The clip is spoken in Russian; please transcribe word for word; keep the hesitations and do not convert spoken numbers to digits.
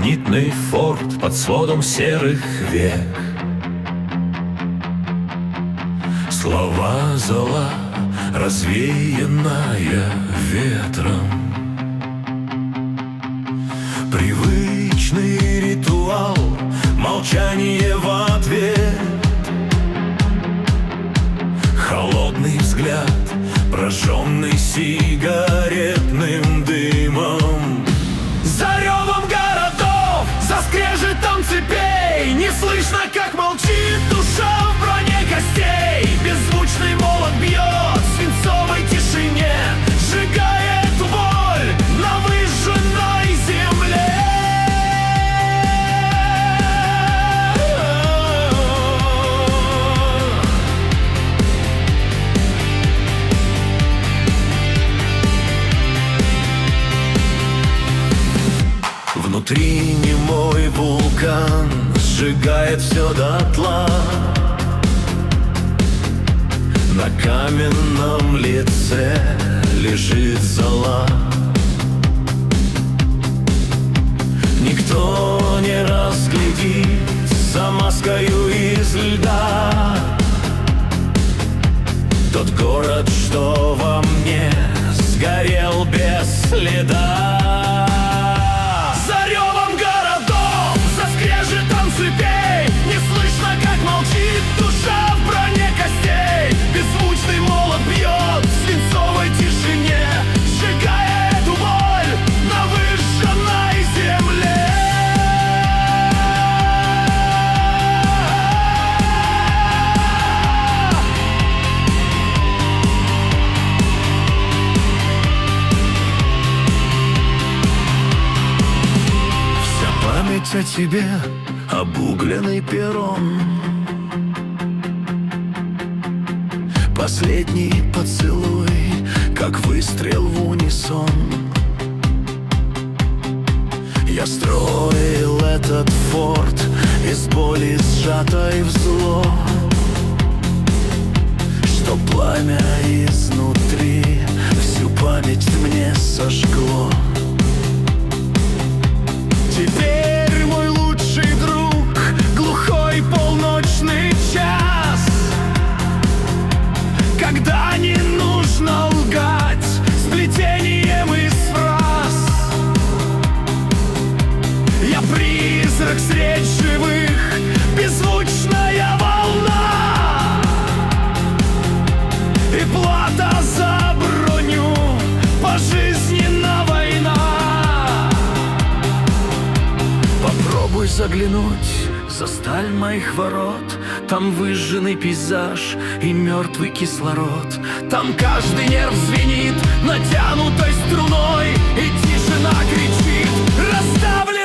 гранитный форт под сводом серых век. Слова зола, развеянная ветром. Привычный ритуал, молчание в ответ. Холодный взгляд, прожженный сигаретным дымом. За ревом городов, за скрежетом цепей не слышно, как молчит душа в броне костей. Беззвучный молот бьет в свинцовой тишине, сжигает боль на выжженной земле. Внутри немой вулкан сжигает все дотла. На каменном лице лежит зола. Никто не разглядит за маскою из льда тот город, что во мне сгорел без следа. О тебе обугленный перрон, последний поцелуй, как выстрел в унисон. Я строил этот форт из боли, сжатой в зло, что пламя изнутри всю память мне сожгло. Теперь полночный час, когда не нужно лгать сплетением из фраз. Я призрак средь живых, беззвучная волна, и плата за броню пожизненна война. Попробуй заглянуть за сталь моих ворот, там выжженный пейзаж и мертвый кислород. Там каждый нерв звенит натянутой струной, и тишина кричит: расставлен